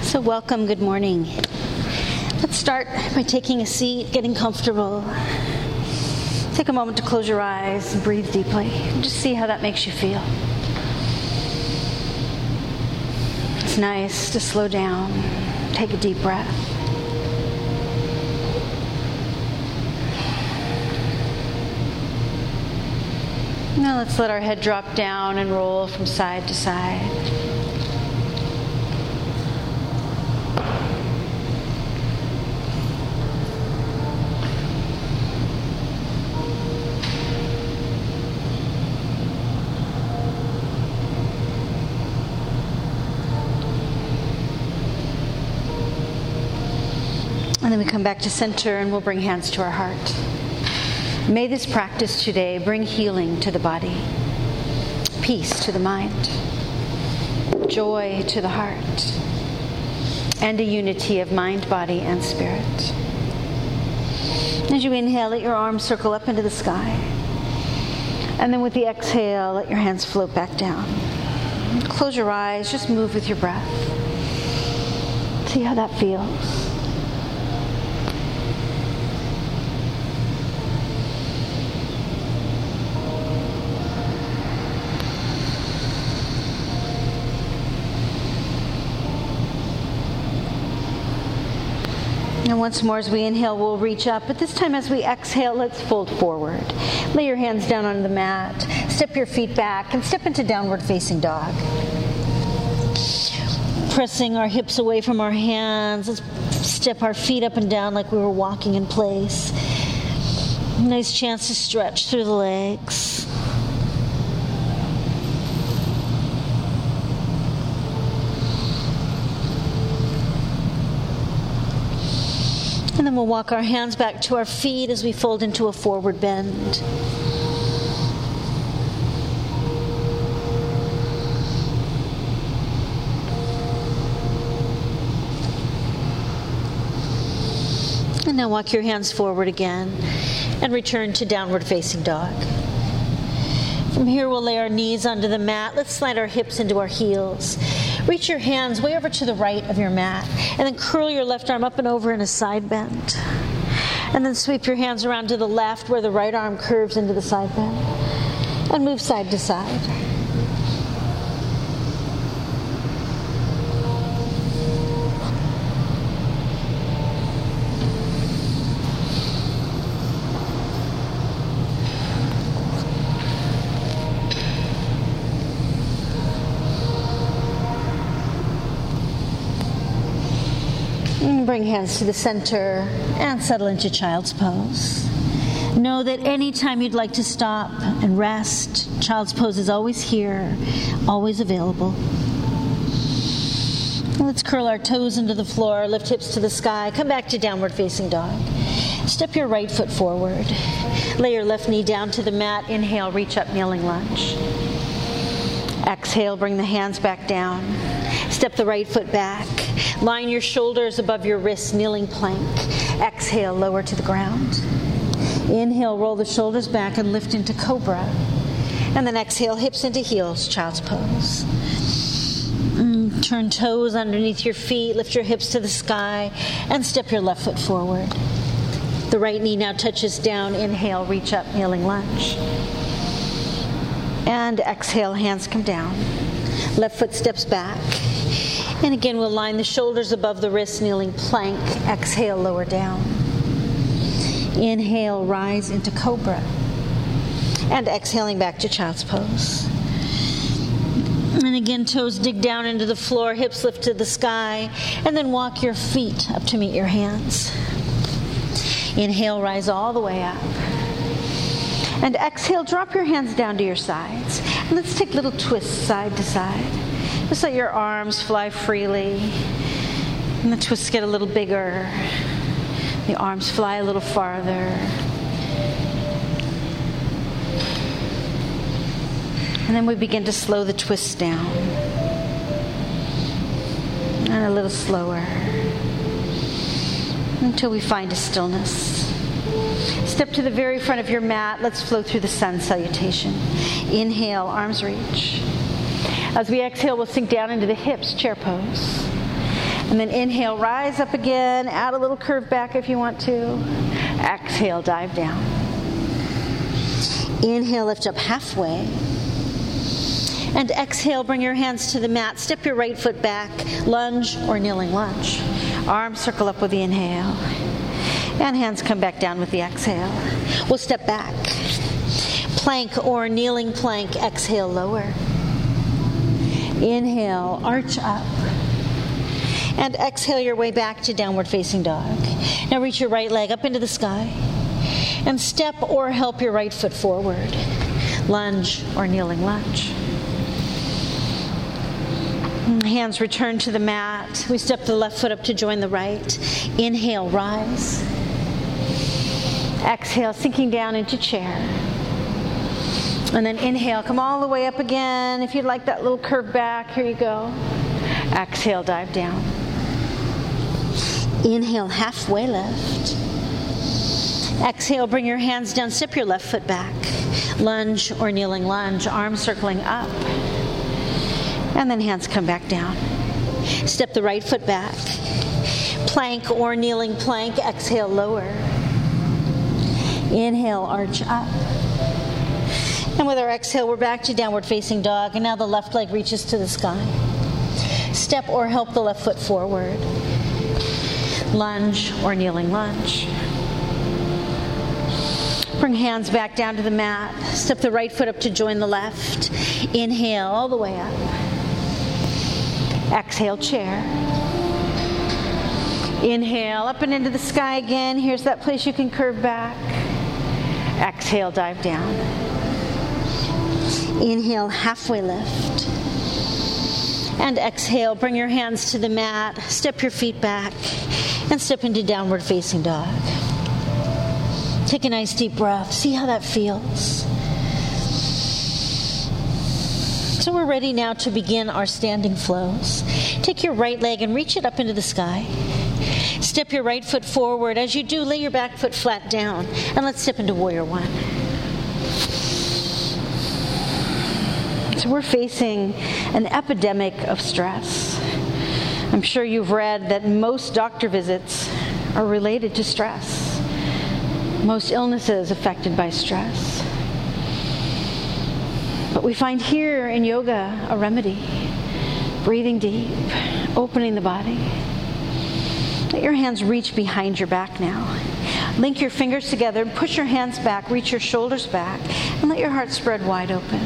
So welcome, good morning. Let's start by taking a seat, getting comfortable. Take a moment to close your eyes and breathe deeply. And just see how that makes you feel. It's nice to slow down, take a deep breath. Now let's let our head drop down and roll from side to side. And then we come back to center and we'll bring hands to our heart. May this practice today bring healing to the body, peace to the mind, joy to the heart, and a unity of mind, body, and spirit. As you inhale, let your arms circle up into the sky. And then with the exhale, let your hands float back down. Close your eyes, just move with your breath. See how that feels. And once more, as we inhale, we'll reach up. But this time, as we exhale, let's fold forward. Lay your hands down on the mat. Step your feet back and step into downward facing dog. Pressing our hips away from our hands. Let's step our feet up and down like we were walking in place. Nice chance to stretch through the legs. And then we'll walk our hands back to our feet as we fold into a forward bend. And now walk your hands forward again and return to downward facing dog. From here, we'll lay our knees onto the mat. Let's slide our hips into our heels. Reach your hands way over to the right of your mat, and then curl your left arm up and over in a side bend. And then sweep your hands around to the left where the right arm curves into the side bend. And move side to side. Bring hands to the center and settle into child's pose. Know that anytime you'd like to stop and rest, child's pose is always here, always available. Let's curl our toes into the floor, lift hips to the sky, come back to downward facing dog. Step your right foot forward. Lay your left knee down to the mat. Inhale, reach up, kneeling lunge. Exhale, bring the hands back down. Step the right foot back. Line your shoulders above your wrists, kneeling plank. Exhale, lower to the ground. Inhale, roll the shoulders back and lift into cobra. And then exhale, hips into heels, child's pose. Turn toes underneath your feet, lift your hips to the sky, and step your left foot forward. The right knee now touches down. Inhale, reach up, kneeling lunge. And exhale, hands come down. Left foot steps back. And again, we'll line the shoulders above the wrists, kneeling plank. Exhale, lower down. Inhale, rise into cobra. And exhaling back to child's pose. And again, toes dig down into the floor, hips lift to the sky. And then walk your feet up to meet your hands. Inhale, rise all the way up. And exhale, drop your hands down to your sides. And let's take little twists side to side. Just let your arms fly freely. And the twists get a little bigger. The arms fly a little farther. And then we begin to slow the twists down. And a little slower. Until we find a stillness. Step to the very front of your mat. Let's flow through the sun salutation. Inhale, arms reach. As we exhale, we'll sink down into the hips, chair pose. And then inhale, rise up again. Add a little curve back if you want to. Exhale, dive down. Inhale, lift up halfway. And exhale, bring your hands to the mat. Step your right foot back, lunge or kneeling lunge. Arms circle up with the inhale. And hands come back down with the exhale. We'll step back. Plank or kneeling plank, exhale, lower. Inhale, arch up. And exhale your way back to downward facing dog. Now reach your right leg up into the sky. And step or help your right foot forward. Lunge or kneeling lunge. Hands return to the mat. We step the left foot up to join the right. Inhale, rise. Exhale, sinking down into chair. And then inhale, come all the way up again. If you'd like that little curve back, here you go. Exhale, dive down. Inhale, halfway lift. Exhale, bring your hands down, step your left foot back. Lunge or kneeling lunge, arms circling up. And then hands come back down. Step the right foot back. Plank or kneeling plank, exhale, lower. Inhale, arch up. And with our exhale, we're back to downward facing dog. And now the left leg reaches to the sky. Step or help the left foot forward. Lunge or kneeling lunge. Bring hands back down to the mat. Step the right foot up to join the left. Inhale all the way up. Exhale, chair. Inhale, up and into the sky again. Here's that place you can curve back. Exhale, dive down. Inhale, halfway lift. And exhale, bring your hands to the mat. Step your feet back. And step into downward facing dog. Take a nice deep breath. See how that feels. So we're ready now to begin our standing flows. Take your right leg and reach it up into the sky. Step your right foot forward. As you do, lay your back foot flat down. And let's step into Warrior One. So we're facing an epidemic of stress. I'm sure you've read that most doctor visits are related to stress. Most illnesses affected by stress. But we find here in yoga a remedy. Breathing deep, opening the body. Let your hands reach behind your back now. Link your fingers together and push your hands back, reach your shoulders back, and let your heart spread wide open.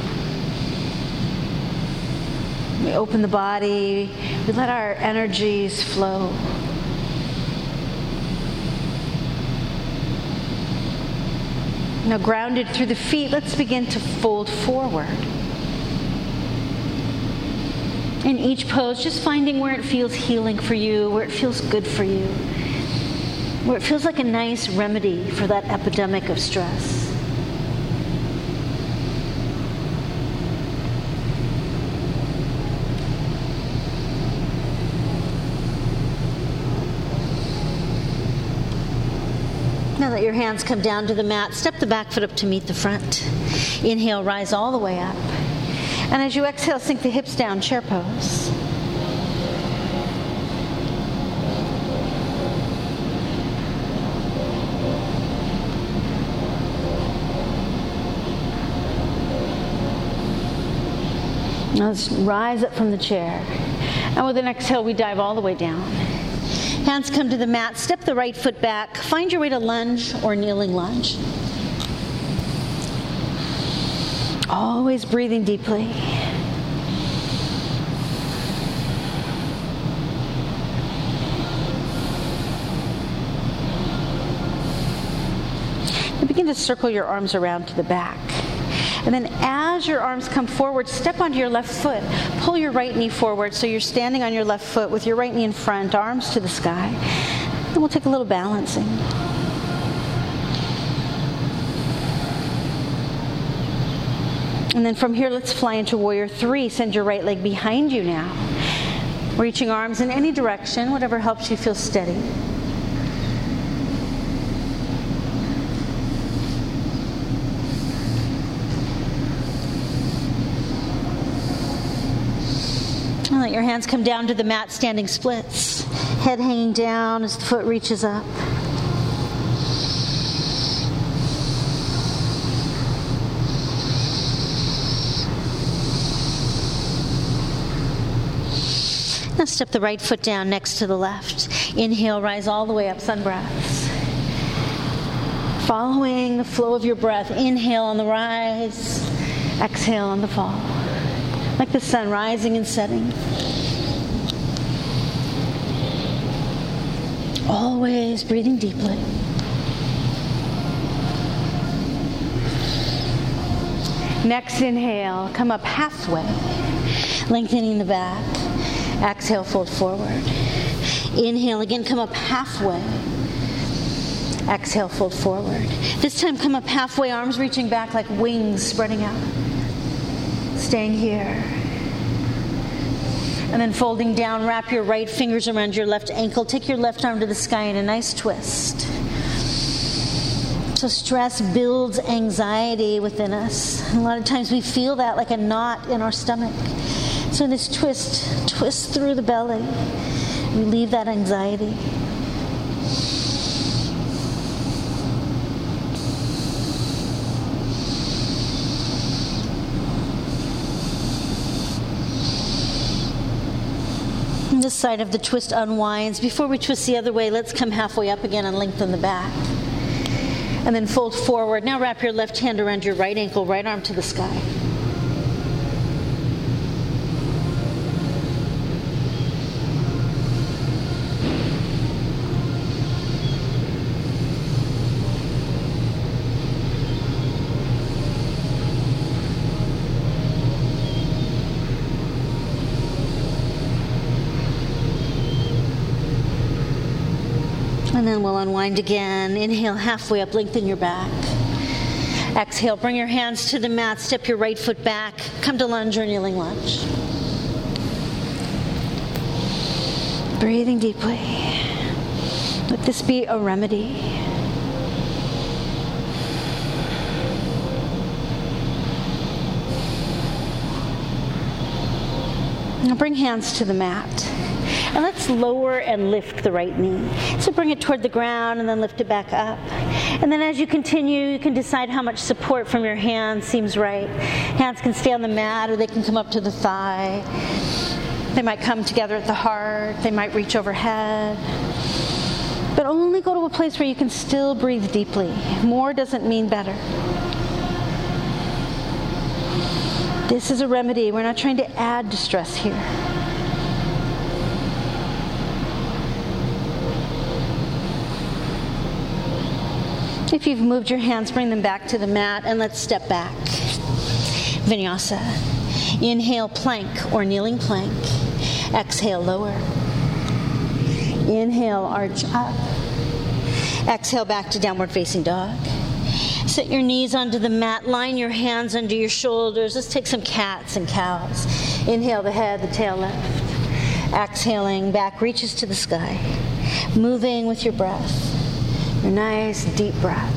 We open the body, we let our energies flow. Now grounded through the feet, let's begin to fold forward. In each pose, just finding where it feels healing for you, where it feels good for you, where it feels like a nice remedy for that epidemic of stress. Now let your hands come down to the mat. Step the back foot up to meet the front. Inhale, rise all the way up. And as you exhale, sink the hips down, chair pose. Now let's rise up from the chair. And with an exhale, we dive all the way down. Hands come to the mat. Step the right foot back. Find your way to lunge or kneeling lunge. Always breathing deeply. And begin to circle your arms around to the back. And then as your arms come forward, step onto your left foot. Pull your right knee forward so you're standing on your left foot with your right knee in front, arms to the sky. And we'll take a little balancing. And then from here, let's fly into Warrior Three. Send your right leg behind you now. Reaching arms in any direction, whatever helps you feel steady. Let your hands come down to the mat, standing splits. Head hanging down as the foot reaches up. Now step the right foot down next to the left. Inhale, rise all the way up, sun breaths. Following the flow of your breath, inhale on the rise, exhale on the fall. Like the sun rising and setting. Always breathing deeply. Next inhale, come up halfway, lengthening the back. Exhale, fold forward. Inhale, again, come up halfway. Exhale, fold forward. This time, come up halfway, arms reaching back like wings spreading out. Staying here. And then folding down, wrap your right fingers around your left ankle. Take your left arm to the sky in a nice twist. So stress builds anxiety within us. And a lot of times we feel that like a knot in our stomach. So in this twist through the belly. Relieve that anxiety. This side of the twist unwinds. Before we twist the other way, let's come halfway up again and lengthen the back. And then fold forward. Now wrap your left hand around your right ankle, right arm to the sky. And then we'll unwind again. Inhale, halfway up, lengthen your back. Exhale, bring your hands to the mat, step your right foot back, come to lunge or kneeling lunge. Breathing deeply. Let this be a remedy. Now bring hands to the mat. And let's lower and lift the right knee. So bring it toward the ground and then lift it back up. And then as you continue, you can decide how much support from your hands seems right. Hands can stay on the mat or they can come up to the thigh. They might come together at the heart. They might reach overhead. But only go to a place where you can still breathe deeply. More doesn't mean better. This is a remedy. We're not trying to add to stress here. If you've moved your hands, bring them back to the mat and let's step back. Vinyasa. Inhale, plank or kneeling plank. Exhale, lower. Inhale, arch up. Exhale, back to downward facing dog. Set your knees onto the mat. Line your hands under your shoulders. Let's take some cats and cows. Inhale, the head, the tail left. Exhaling, back reaches to the sky. Moving with your breath. Your nice deep breath.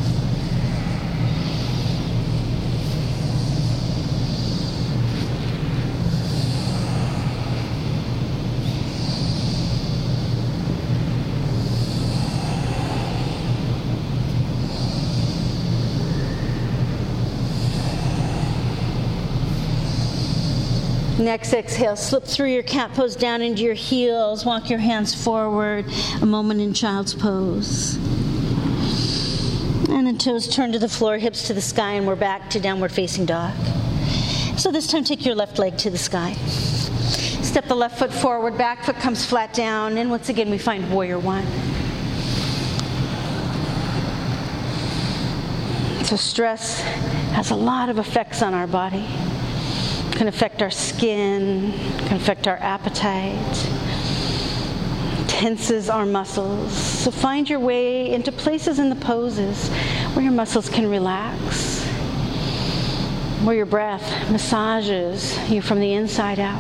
Next exhale, slip through your cat pose down into your heels. Walk your hands forward. A moment in child's pose. And then toes turn to the floor, hips to the sky, and we're back to downward facing dog. So this time take your left leg to the sky. Step the left foot forward, back foot comes flat down, and once again we find warrior one. So stress has a lot of effects on our body. It can affect our skin, can affect our appetite, tenses our muscles. So find your way into places in the poses where your muscles can relax, where your breath massages you from the inside out.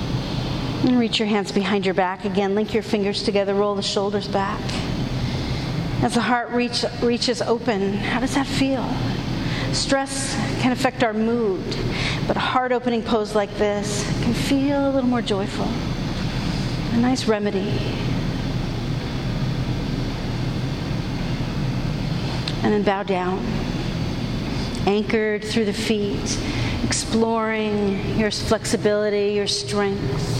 And reach your hands behind your back again. Link your fingers together, roll the shoulders back. As the heart reaches open, how does that feel? Stress can affect our mood, but a heart-opening pose like this can feel a little more joyful. A nice remedy. And then bow down, anchored through the feet, exploring your flexibility, your strength.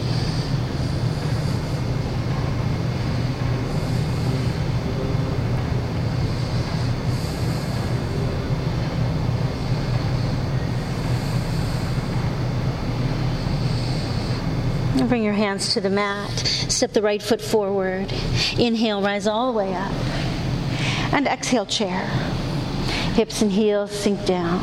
Bring your hands to the mat. Step the right foot forward. Inhale, rise all the way up. And exhale, chair. Hips and heels sink down.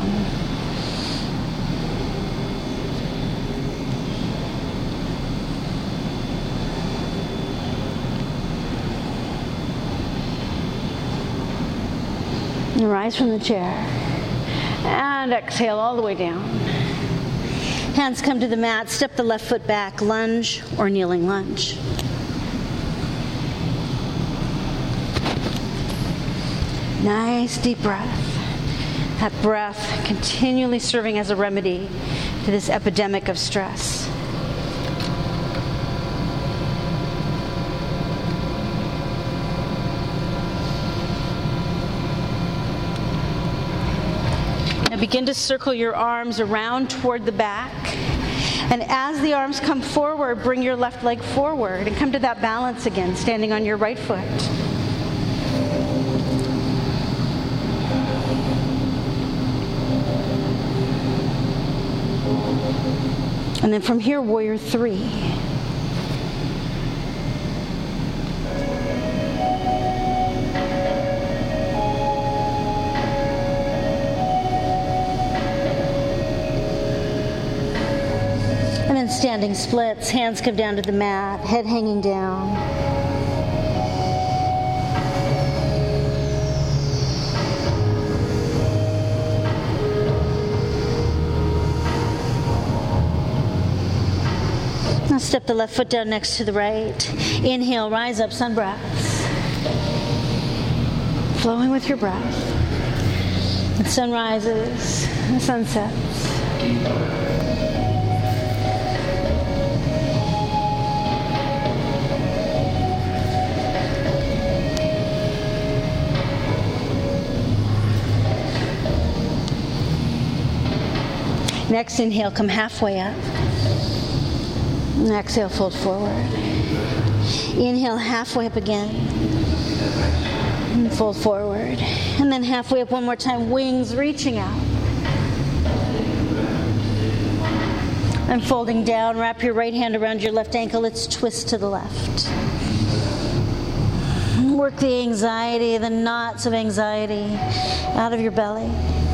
And rise from the chair. And exhale all the way down. Hands come to the mat, step the left foot back, lunge or kneeling lunge. Nice deep breath. That breath continually serving as a remedy to this epidemic of stress. Now begin to circle your arms around toward the back. And as the arms come forward, bring your left leg forward and come to that balance again, standing on your right foot. And then from here, warrior three. And then standing splits, hands come down to the mat, head hanging down. Now step the left foot down next to the right. Inhale, rise up, sun breaths. Flowing with your breath. The sun rises, the sun sets. Next inhale, come halfway up. And exhale, fold forward. Inhale, halfway up again. And fold forward. And then halfway up one more time, wings reaching out. And folding down, wrap your right hand around your left ankle. Let's twist to the left. Work the anxiety, the knots of anxiety out of your belly.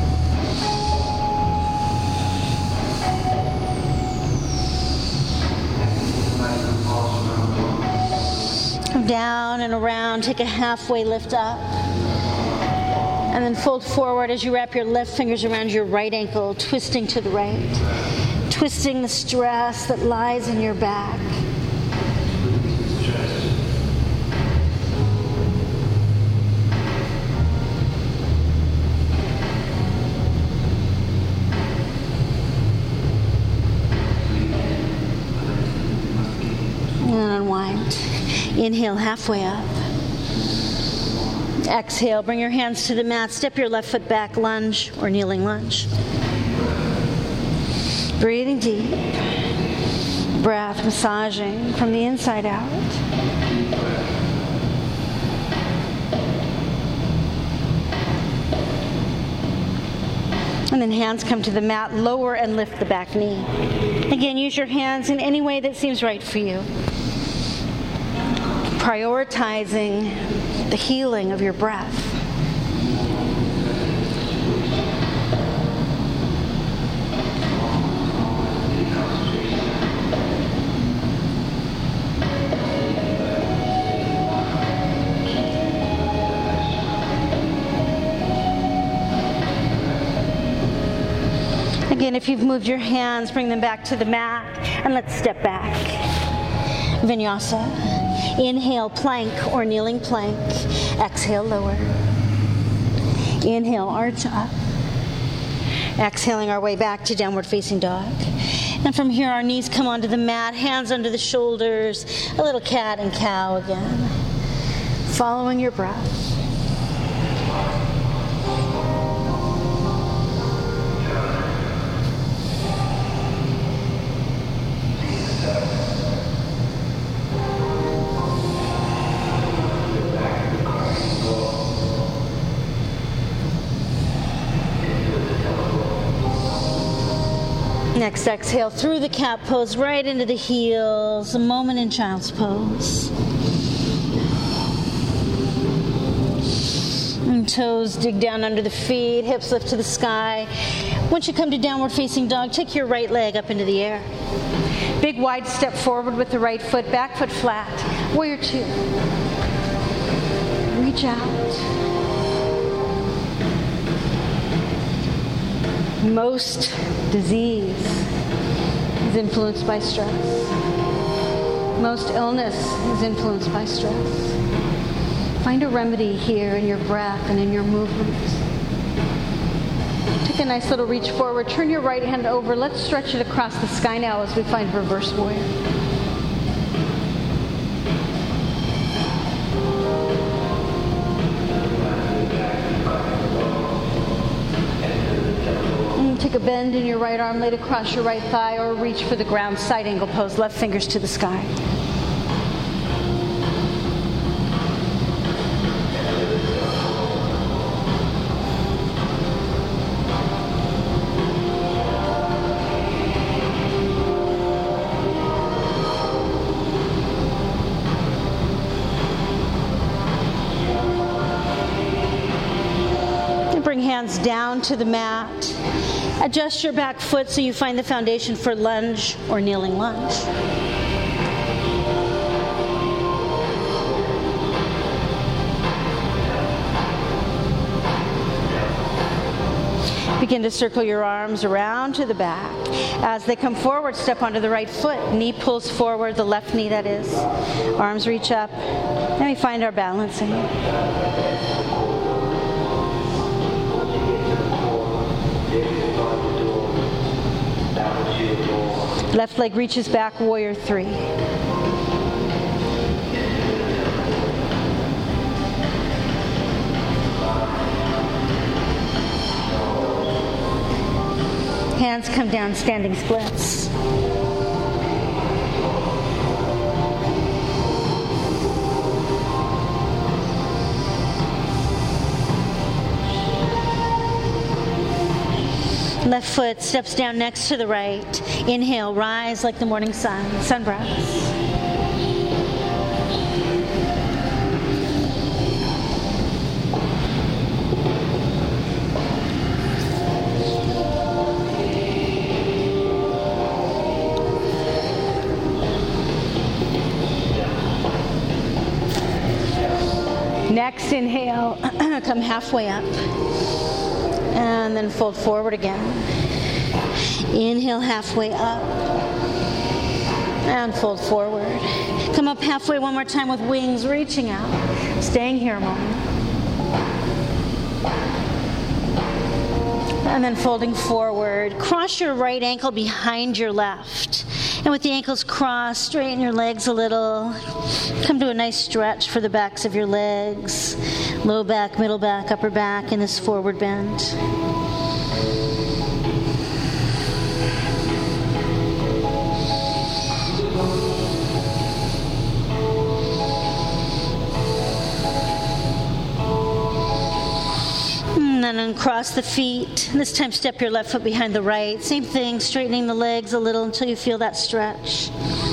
Come down and around, take a halfway lift up. And then fold forward as you wrap your left fingers around your right ankle, twisting to the right. Twisting the stress that lies in your back. And unwind. Inhale, halfway up. Exhale, bring your hands to the mat. Step your left foot back, lunge or kneeling lunge. Breathing deep. Breath massaging from the inside out. And then hands come to the mat, lower and lift the back knee. Again, use your hands in any way that seems right for you. Prioritizing the healing of your breath. Again, if you've moved your hands, bring them back to the mat, and let's step back. Vinyasa. Inhale, plank or kneeling plank. Exhale, lower. Inhale, arch up. Exhaling our way back to downward facing dog. And from here, our knees come onto the mat, hands under the shoulders, a little cat and cow again. Following your breath. Next, exhale through the cat pose right into the heels. A moment in child's pose. And toes dig down under the feet, hips lift to the sky. Once you come to downward facing dog, take your right leg up into the air. Big wide step forward with the right foot, back foot flat. Warrior two. Reach out. Most disease is influenced by stress. Most illness is influenced by stress. Find a remedy here in your breath and in your movements. Take a nice little reach forward. Turn your right hand over. Let's stretch it across the sky now as we find reverse warrior. Take a bend in your right arm, lay it across your right thigh, or reach for the ground, side angle pose, left fingers to the sky. And bring hands down to the mat. Adjust your back foot so you find the foundation for lunge or kneeling lunge. Begin to circle your arms around to the back. As they come forward, step onto the right foot. Knee pulls forward, the left knee that is. Arms reach up. And we find our balancing. Left leg reaches back, warrior three. Hands come down, standing splits. Left foot steps down next to the right. Inhale, rise like the morning sun, sun breaths. Next, inhale, come halfway up. And then fold forward again. Inhale halfway up. And fold forward. Come up halfway one more time with wings reaching out. Staying here a moment. And then folding forward. Cross your right ankle behind your left. And with the ankles crossed, straighten your legs a little. Come to a nice stretch for the backs of your legs. Low back, middle back, upper back in this forward bend. And then uncross the feet. This time step your left foot behind the right. Same thing, straightening the legs a little until you feel that stretch.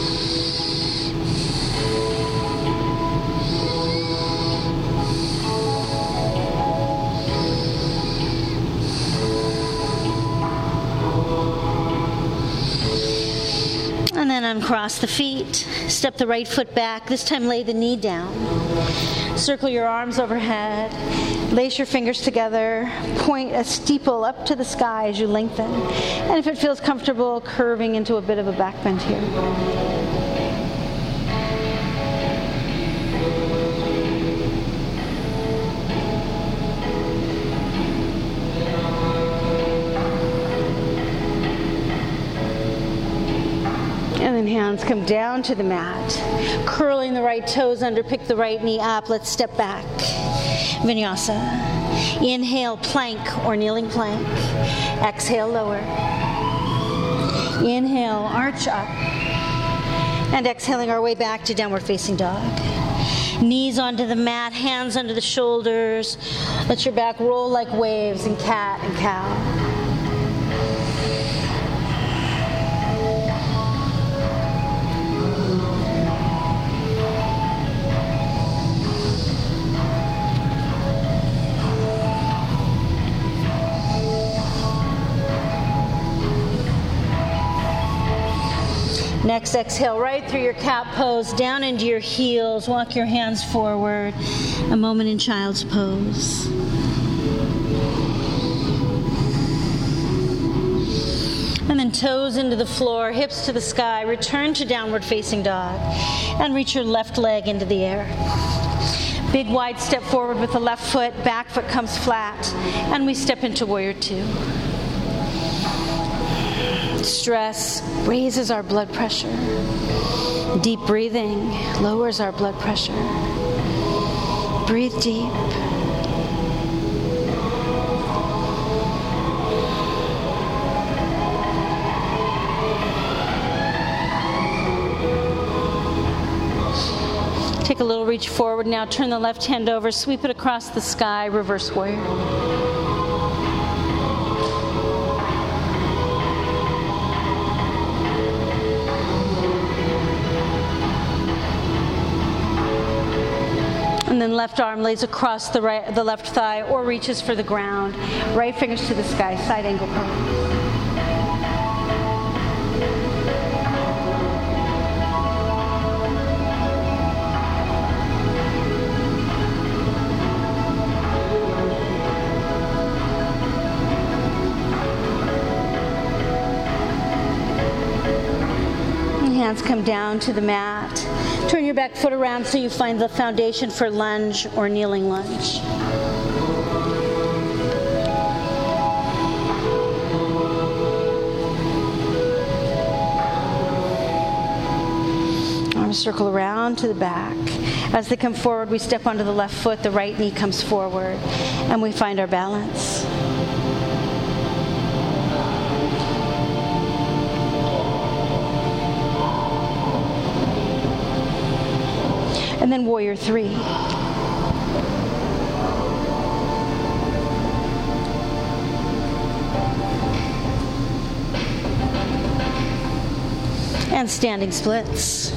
And then uncross the feet. Step the right foot back. This time lay the knee down. Circle your arms overhead. Lace your fingers together. Point a steeple up to the sky as you lengthen. And if it feels comfortable, curving into a bit of a back bend here. Hands come down to the mat. Curling the right toes under, pick the right knee up. Let's step back. Vinyasa. Inhale, plank or kneeling plank. Exhale, lower. Inhale, arch up. And exhaling our way back to downward facing dog. Knees onto the mat, hands under the shoulders. Let your back roll like waves in cat and cow. Next, exhale right through your cat pose, down into your heels. Walk your hands forward. A moment in child's pose. And then toes into the floor, hips to the sky. Return to downward facing dog. And reach your left leg into the air. Big wide step forward with the left foot. Back foot comes flat. And we step into warrior two. Stress raises our blood pressure. Deep breathing lowers our blood pressure. Breathe deep. Take a little reach forward now. Turn the left hand over. Sweep it across the sky. Reverse warrior. And then left arm lays across the left thigh or reaches for the ground. Right fingers to the sky, side angle pose. Hands come down to the mat. Turn your back foot around so you find the foundation for lunge or kneeling lunge. Arms circle around to the back. As they come forward, we step onto the left foot, the right knee comes forward, and we find our balance. And then warrior three. And standing splits.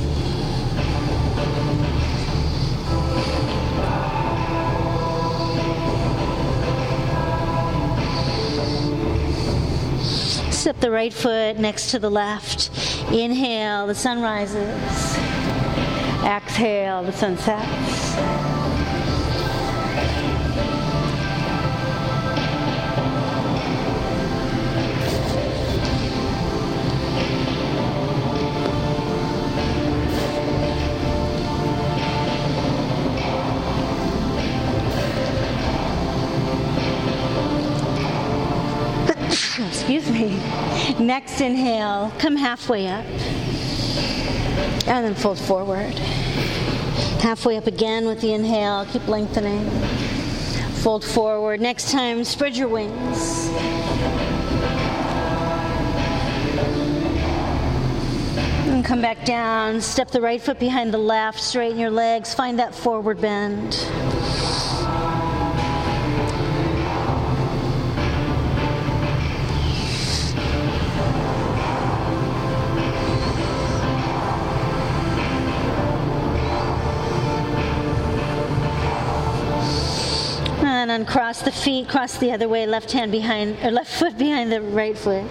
Step the right foot next to the left. Inhale, the sun rises. Exhale, the sun sets. Excuse me. Next inhale, come halfway up. And then fold forward. Halfway up again with the inhale. Keep lengthening. Fold forward. Next time, spread your wings. And come back down. Step the right foot behind the left. Straighten your legs. Find that forward bend. And uncross the feet, cross the other way, left hand behind, or left foot behind the right foot.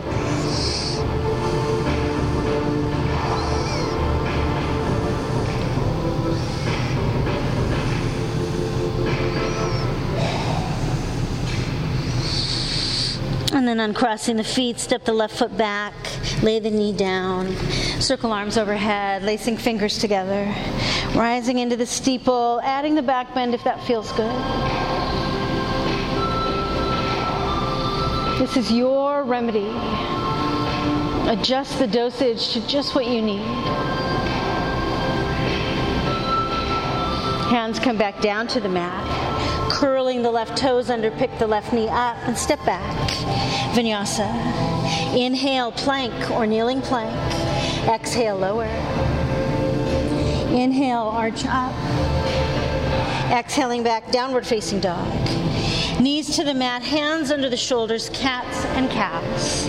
And then uncrossing the feet, step the left foot back, lay the knee down, circle arms overhead, lacing fingers together, rising into the steeple, adding the back bend if that feels good. This is your remedy. Adjust the dosage to just what you need. Hands come back down to the mat. Curling the left toes under, pick the left knee up and step back. Vinyasa. Inhale, plank or kneeling plank. Exhale, lower. Inhale, arch up. Exhaling back, downward facing dog. Knees to the mat, hands under the shoulders, cats and cows.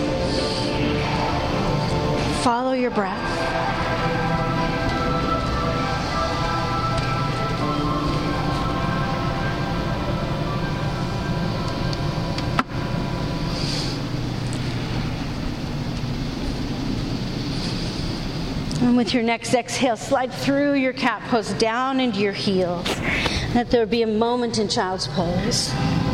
Follow your breath. And with your next exhale, slide through your cat pose down into your heels. Let there be a moment in child's pose.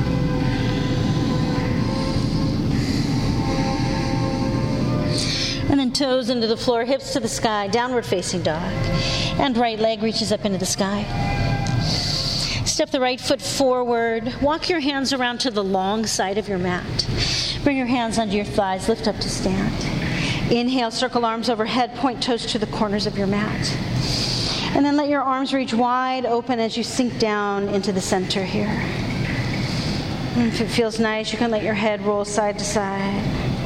And then toes into the floor, hips to the sky, downward facing dog. And right leg reaches up into the sky. Step the right foot forward. Walk your hands around to the long side of your mat. Bring your hands under your thighs, lift up to stand. Inhale, circle arms overhead, point toes to the corners of your mat. And then let your arms reach wide open as you sink down into the center here. And if it feels nice, you can let your head roll side to side.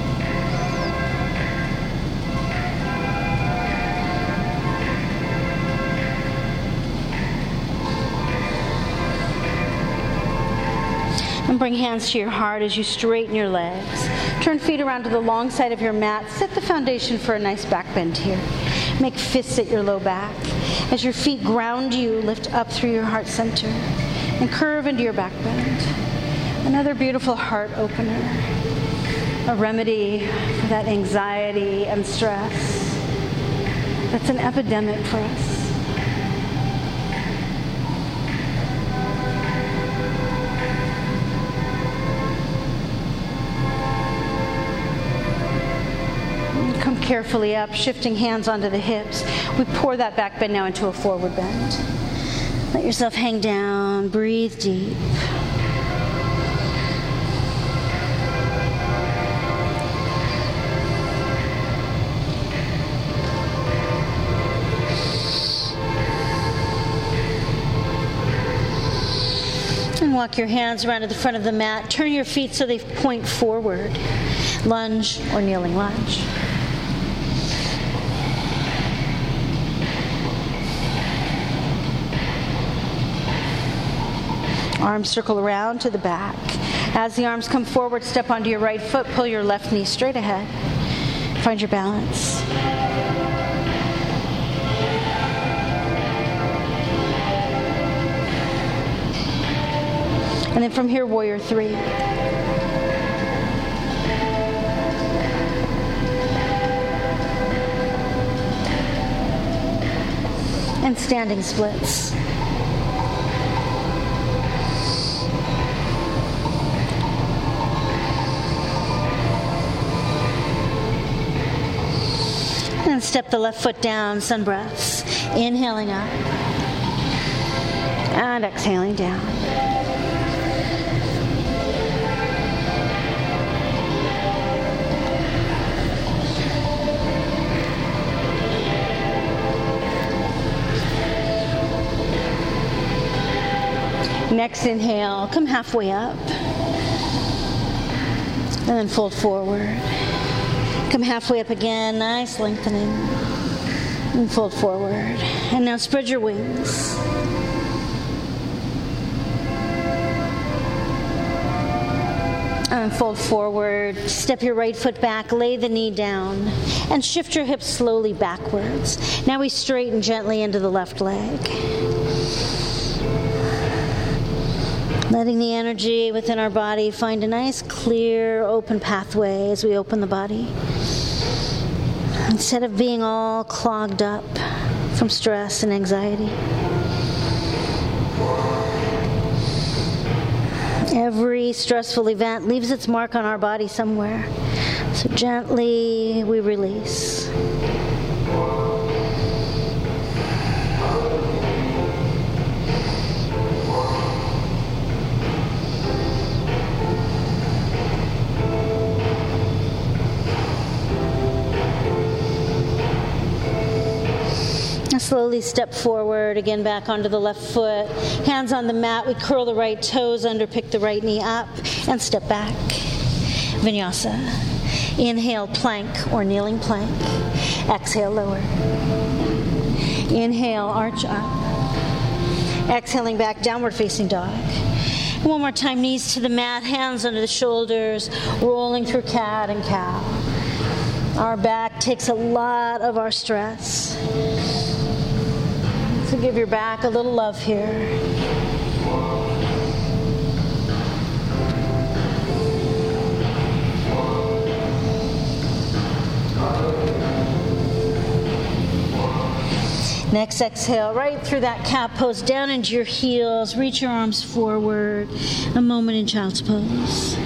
And bring hands to your heart as you straighten your legs. Turn feet around to the long side of your mat. Set the foundation for a nice back bend here. Make fists at your low back. As your feet ground you, lift up through your heart center and curve into your back bend. Another beautiful heart opener. A remedy for that anxiety and stress that's an epidemic for us. Come carefully up, shifting hands onto the hips. We pour that back bend now into a forward bend. Let yourself hang down, breathe deep. And walk your hands around to the front of the mat. Turn your feet so they point forward. Lunge or kneeling lunge. Arms circle around to the back. As the arms come forward, step onto your right foot, pull your left knee straight ahead. Find your balance. And then from here, warrior three. And standing splits. And step the left foot down, sun breaths. Inhaling up. And exhaling down. Next inhale, come halfway up. And then fold forward. Come halfway up again, nice lengthening. And fold forward. And now spread your wings. And fold forward. Step your right foot back, lay the knee down, and shift your hips slowly backwards. Now we straighten gently into the left leg. Letting the energy within our body find a nice, clear, open pathway as we open the body. Instead of being all clogged up from stress and anxiety. Every stressful event leaves its mark on our body somewhere. So gently we release. slowly step forward, again back onto the left foot. Hands on the mat, we curl the right toes under, pick the right knee up, and step back. Vinyasa. Inhale, plank or kneeling plank. Exhale, lower. Inhale, arch up. Exhaling back, downward facing dog. One more time, knees to the mat, hands under the shoulders, rolling through cat and cow. Our back takes a lot of our stress. So give your back a little love here. Next, exhale right through that cat pose, down into your heels. Reach your arms forward. A moment in child's pose.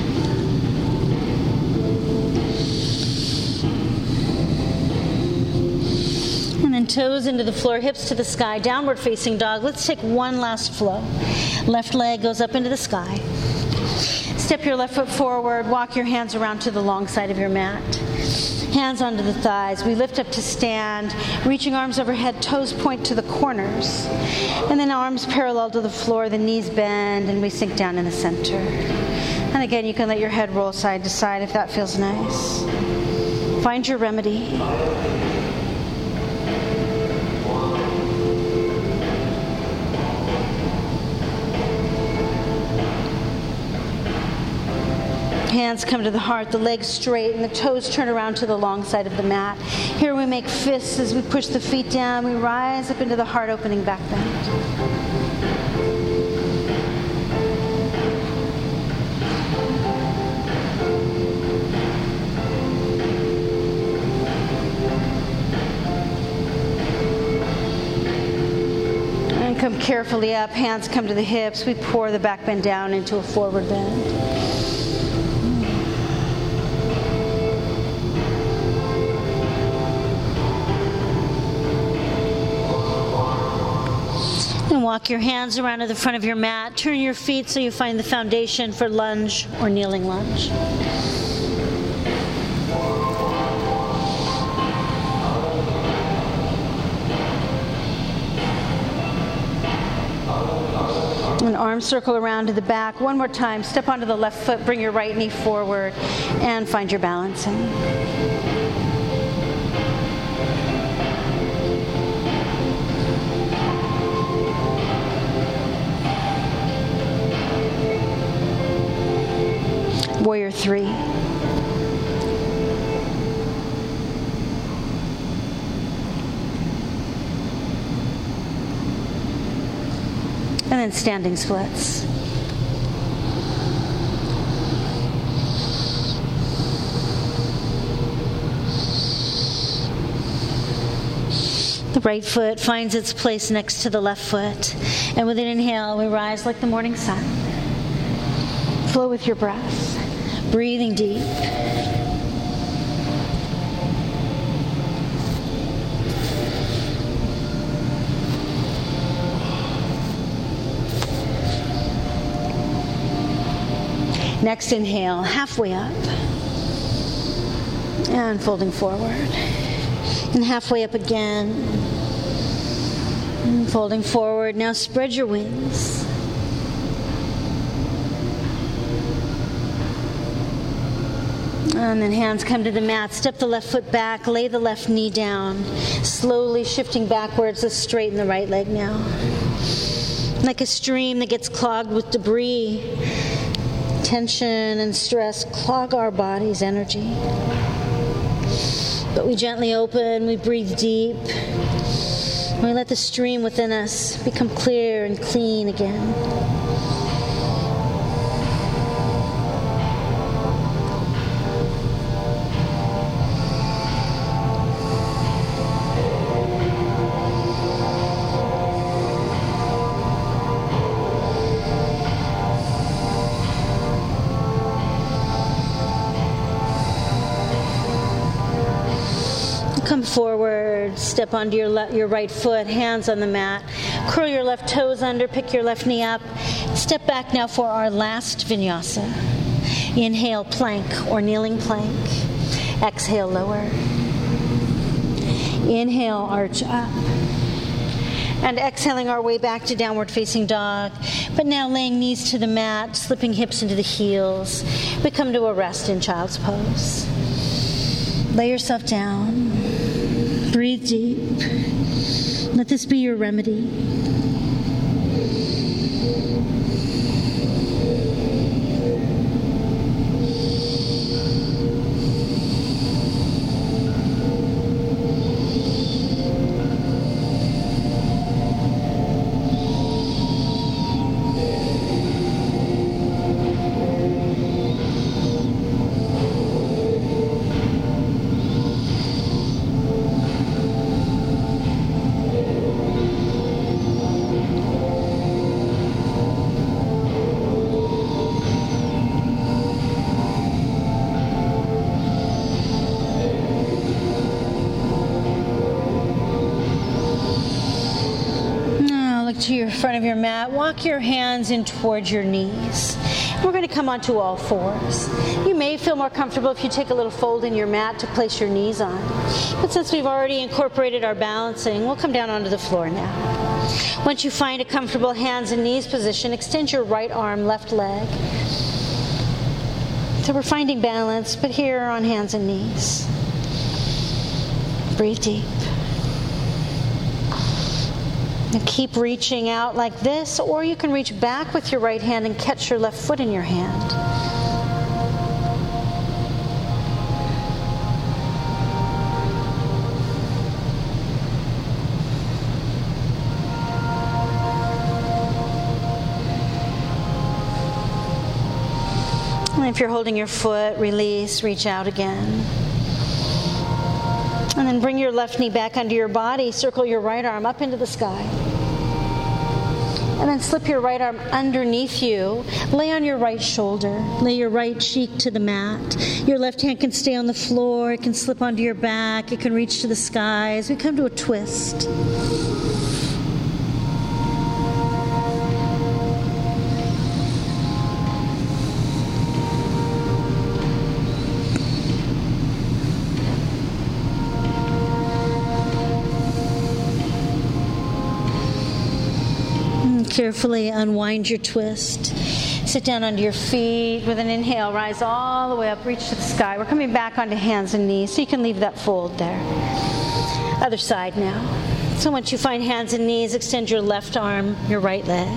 And then toes into the floor, hips to the sky, downward facing dog. Let's take one last flow. Left leg goes up into the sky. Step your left foot forward. Walk your hands around to the long side of your mat. Hands onto the thighs. We lift up to stand, reaching arms overhead, toes point to the corners. And then arms parallel to the floor, the knees bend, and we sink down in the center. And again, you can let your head roll side to side if that feels nice. Find your remedy. Hands come to the heart, the legs straight, and the toes turn around to the long side of the mat. Here we make fists as we push the feet down. We rise up into the heart opening back bend. And come carefully up, hands come to the hips. We pour the back bend down into a forward bend. And walk your hands around to the front of your mat. Turn your feet so you find the foundation for lunge or kneeling lunge. An arm circle around to the back. One more time. Step onto the left foot. Bring your right knee forward and find your balancing. Warrior 3. And then standing splits. The right foot finds its place next to the left foot. And with an inhale, we rise like the morning sun. Flow with your breath. Breathing deep. Next inhale, halfway up. And folding forward. And halfway up again. And folding forward. Now spread your wings. And then hands come to the mat. Step the left foot back. Lay the left knee down. Slowly shifting backwards. Let's straighten the right leg now. Like a stream that gets clogged with debris, tension and stress clog our body's energy. But we gently open. We breathe deep. We let the stream within us become clear and clean again. Come forward, step onto your right foot, hands on the mat. Curl your left toes under, pick your left knee up. Step back now for our last vinyasa. Inhale, plank or kneeling plank. Exhale, lower. Inhale, arch up. And exhaling our way back to downward facing dog. But now laying knees to the mat, slipping hips into the heels. We come to a rest in child's pose. Lay yourself down. Breathe deep. Let this be your remedy. To your front of your mat, walk your hands in towards your knees. We're going to come onto all fours. You may feel more comfortable if you take a little fold in your mat to place your knees on. But since we've already incorporated our balancing, we'll come down onto the floor now. Once you find a comfortable hands and knees position, extend your right arm, left leg. So we're finding balance, but here on hands and knees. Breathe deep. And keep reaching out like this, or you can reach back with your right hand and catch your left foot in your hand. And if you're holding your foot, release, reach out again. And then bring your left knee back under your body. Circle your right arm up into the sky. And then slip your right arm underneath you. Lay on your right shoulder. Lay your right cheek to the mat. Your left hand can stay on the floor. It can slip onto your back. It can reach to the sky as we come to a twist. Carefully unwind your twist. Sit down onto your feet. With an inhale, rise all the way up, reach to the sky. We're coming back onto hands and knees, so you can leave that fold there. Other side now. So once you find hands and knees, extend your left arm, your right leg.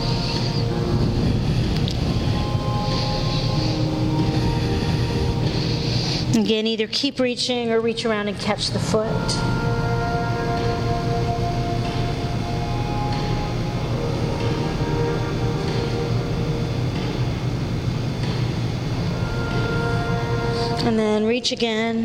Again, either keep reaching or reach around and catch the foot. And then reach again.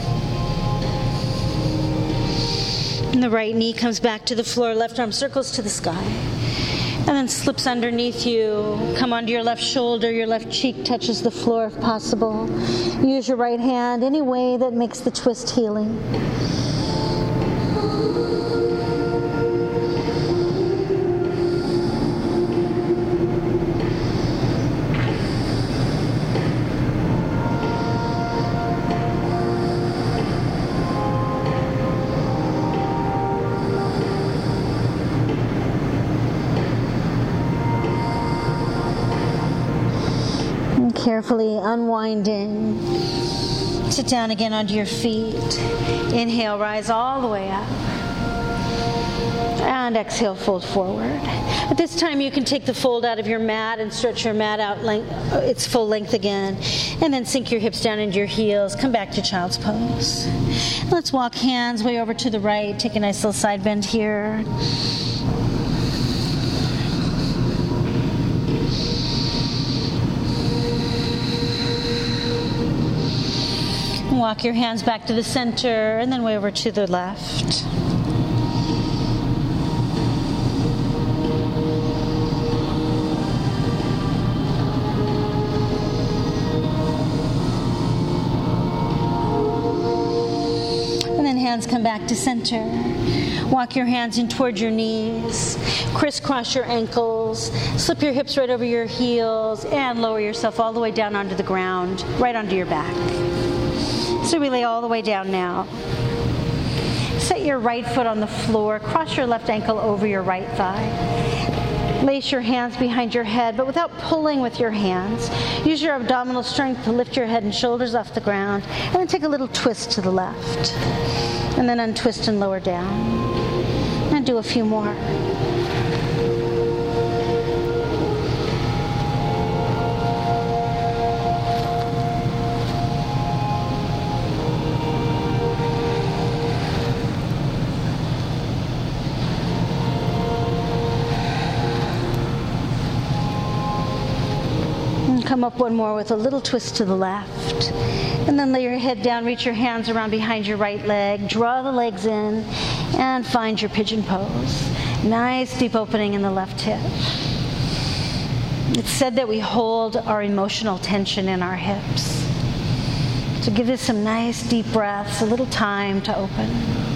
And the right knee comes back to the floor, left arm circles to the sky. And then slips underneath you. Come onto your left shoulder, your left cheek touches the floor if possible. Use your right hand any way that makes the twist healing. Carefully unwinding. Sit down again onto your feet. Inhale, rise all the way up. And exhale, fold forward. At this time, you can take the fold out of your mat and stretch your mat out its full length again. And then sink your hips down into your heels. Come back to child's pose. Let's walk hands way over to the right. Take a nice little side bend here. Walk your hands back to the center and then way over to the left. And then hands come back to center. Walk your hands in towards your knees. Crisscross your ankles. Slip your hips right over your heels and lower yourself all the way down onto the ground, right onto your back. So we lay all the way down now. Set your right foot on the floor. Cross your left ankle over your right thigh. Lace your hands behind your head, but without pulling with your hands. Use your abdominal strength to lift your head and shoulders off the ground, and then take a little twist to the left. And then untwist and lower down. And do a few more. Come up one more with a little twist to the left. And then lay your head down, reach your hands around behind your right leg, draw the legs in, and find your pigeon pose. Nice deep opening in the left hip. It's said that we hold our emotional tension in our hips. So give this some nice deep breaths, a little time to open.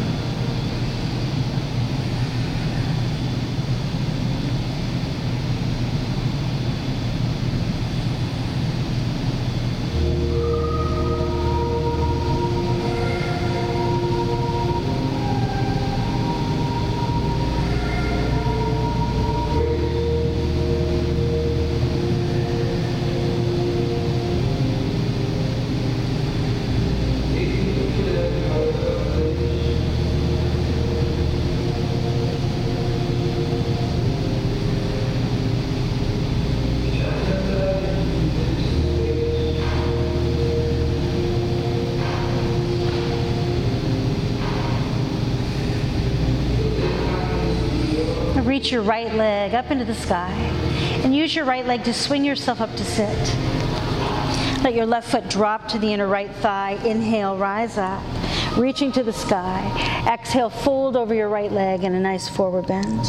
Reach your right leg up into the sky and use your right leg to swing yourself up to sit. Let your left foot drop to the inner right thigh. Inhale, rise up, reaching to the sky. Exhale, fold over your right leg in a nice forward bend.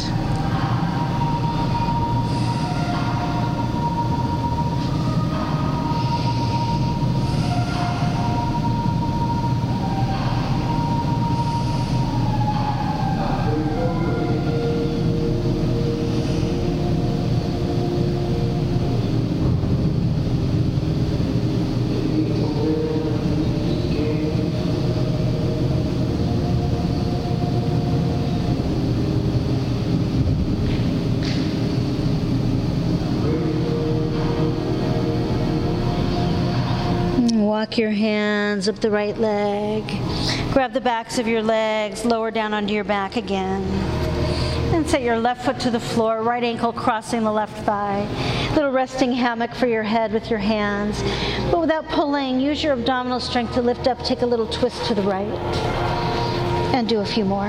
Walk your hands up the right leg. Grab the backs of your legs, lower down onto your back again. And set your left foot to the floor, right ankle crossing the left thigh. Little resting hammock for your head with your hands. But without pulling, use your abdominal strength to lift up, take a little twist to the right. And do a few more.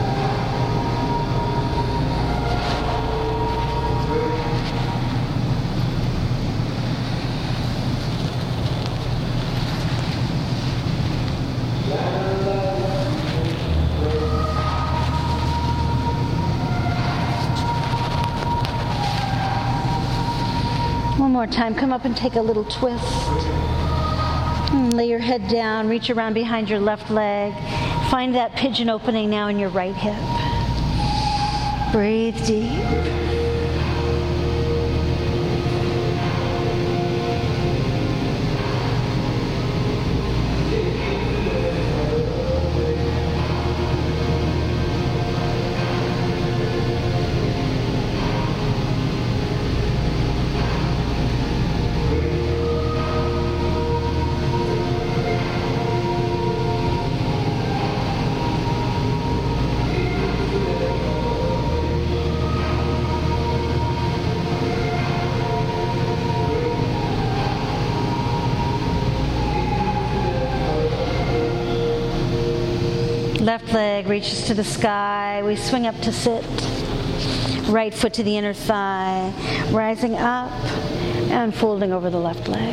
One more time. Come up and take a little twist. And lay your head down. Reach around behind your left leg. Find that pigeon opening now in your right hip. Breathe deep. Left leg reaches to the sky. We swing up to sit. Right foot to the inner thigh. Rising up and folding over the left leg.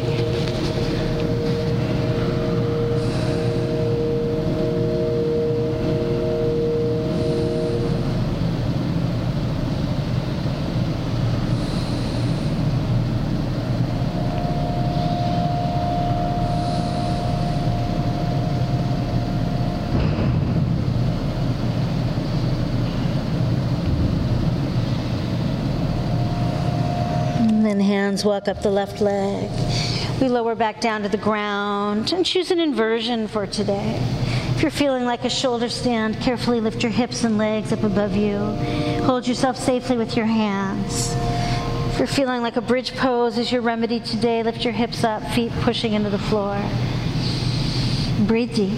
Then hands walk up the left leg. We lower back down to the ground and choose an inversion for today. If you're feeling like a shoulder stand, carefully lift your hips and legs up above you. Hold yourself safely with your hands. If you're feeling like a bridge pose is your remedy today, lift your hips up, feet pushing into the floor. Breathe deep.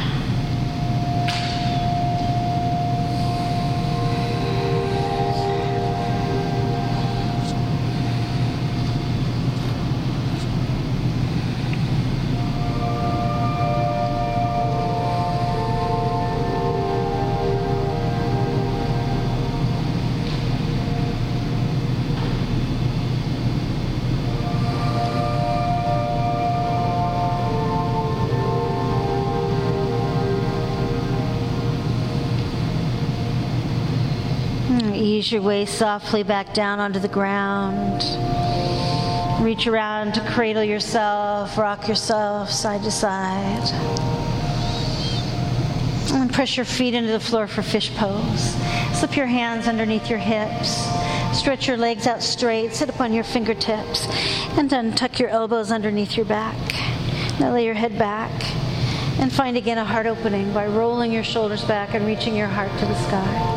Ease your way softly back down onto the ground. Reach around to cradle yourself, rock yourself side to side. And press your feet into the floor for fish pose. Slip your hands underneath your hips. Stretch your legs out straight. Sit up on your fingertips. And then tuck your elbows underneath your back. Now lay your head back. And find again a heart opening by rolling your shoulders back and reaching your heart to the sky.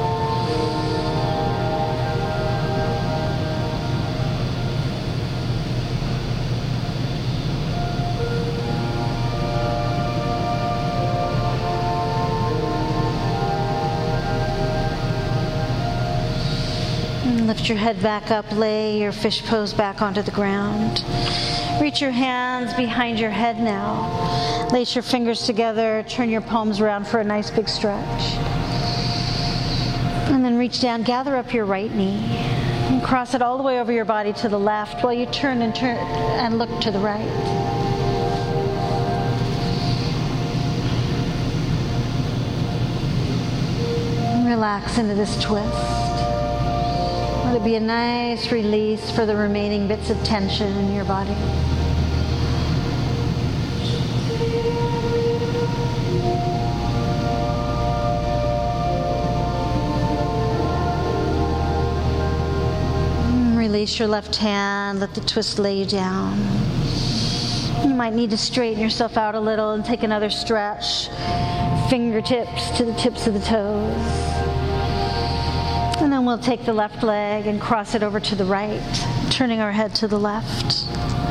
Lift your head back up, lay your fish pose back onto the ground. Reach your hands behind your head now. Lace your fingers together, turn your palms around for a nice big stretch. And then reach down, gather up your right knee, and cross it all the way over your body to the left while you turn and look to the right. Relax into this twist. Let it be a nice release for the remaining bits of tension in your body. Release your left hand, let the twist lay you down. You might need to straighten yourself out a little and take another stretch. Fingertips to the tips of the toes. And then we'll take the left leg and cross it over to the right, turning our head to the left.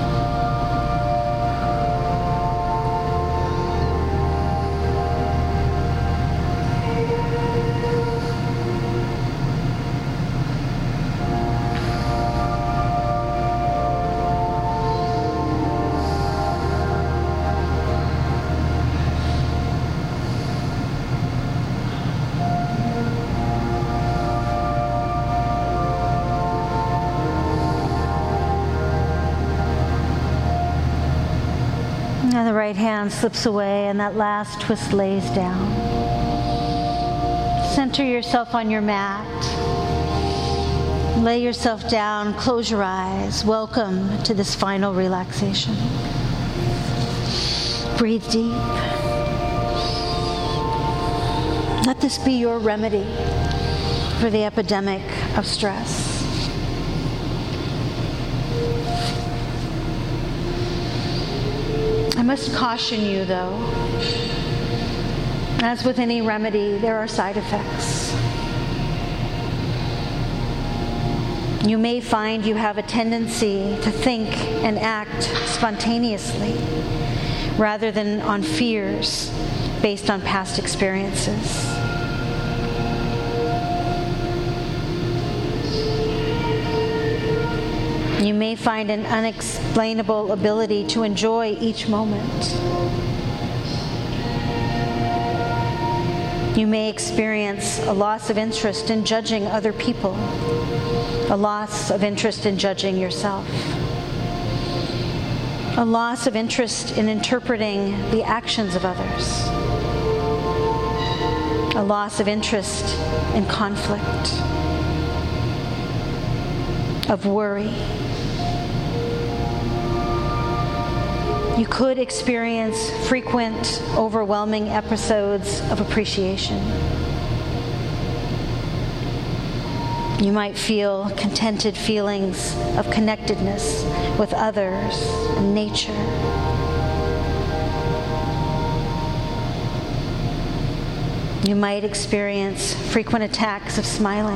Now the right hand slips away and that last twist lays down. Center yourself on your mat. Lay yourself down, close your eyes. Welcome to this final relaxation. Breathe deep. Let this be your remedy for the epidemic of stress. I must caution you, though, as with any remedy, there are side effects. You may find you have a tendency to think and act spontaneously rather than on fears based on past experiences. You may find an unexplainable ability to enjoy each moment. You may experience a loss of interest in judging other people, a loss of interest in judging yourself, a loss of interest in interpreting the actions of others, a loss of interest in conflict, of worry. You could experience frequent, overwhelming episodes of appreciation. You might feel contented feelings of connectedness with others and nature. You might experience frequent attacks of smiling,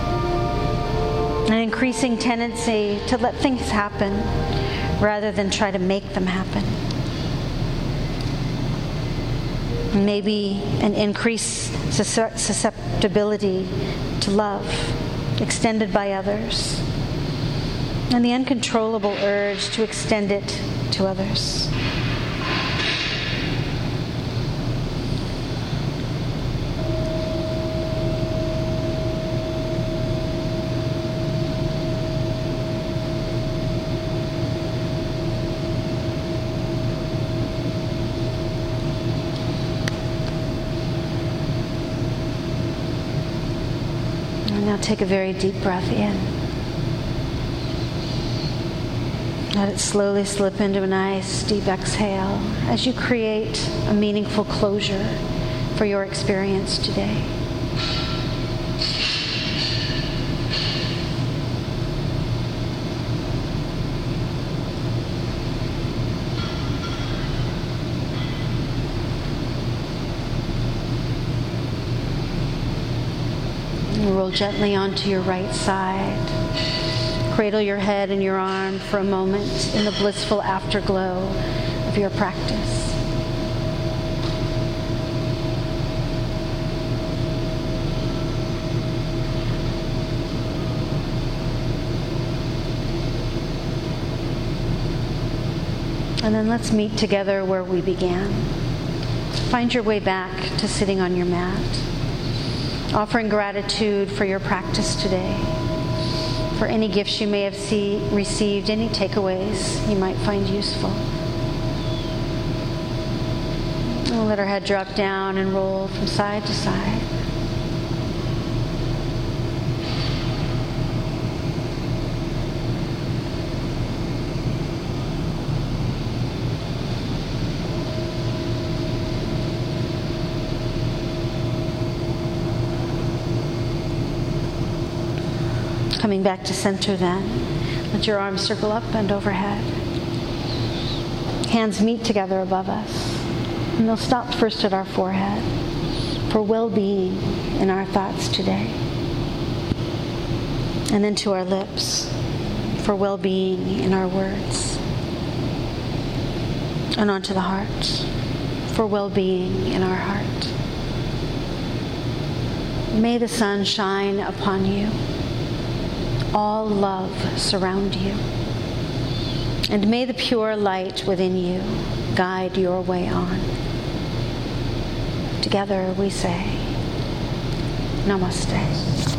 an increasing tendency to let things happen rather than try to make them happen. Maybe an increased susceptibility to love extended by others, and the uncontrollable urge to extend it to others. Now take a very deep breath in. Let it slowly slip into a nice deep exhale as you create a meaningful closure for your experience today. Roll gently onto your right side. Cradle your head and your arm for a moment in the blissful afterglow of your practice. And then let's meet together where we began. Find your way back to sitting on your mat, offering gratitude for your practice today, for any gifts you may have received, any takeaways you might find useful. We'll let our head drop down and roll from side to side. Coming back to center then. Let your arms circle up and overhead. Hands meet together above us. And they'll stop first at our forehead for well-being in our thoughts today. And then to our lips for well-being in our words. And onto the heart for well-being in our heart. May the sun shine upon you. All love surround you. And may the pure light within you guide your way on. Together we say, Namaste.